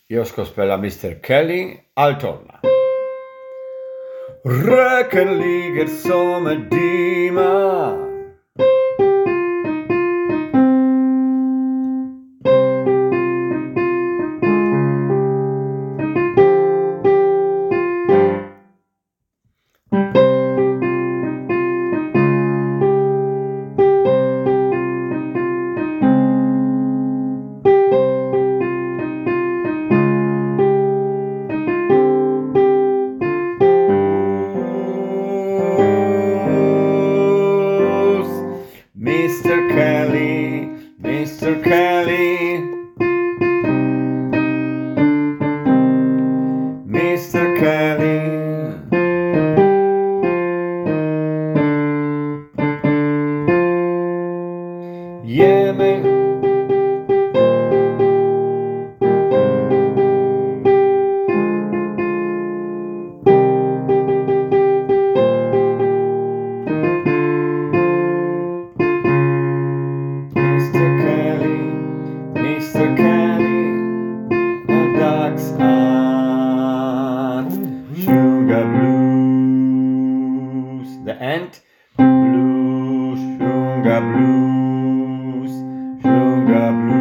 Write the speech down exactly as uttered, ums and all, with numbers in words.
Josko spela mister Kelly al torna. Recken ligger som en dimma. mister Kelly, mister Kelly, mister Kelly. Yeah, man. mister Kelly, mister Kelly, the ducks are sugar blues. The end. Blues, sugar blues, sugar blues.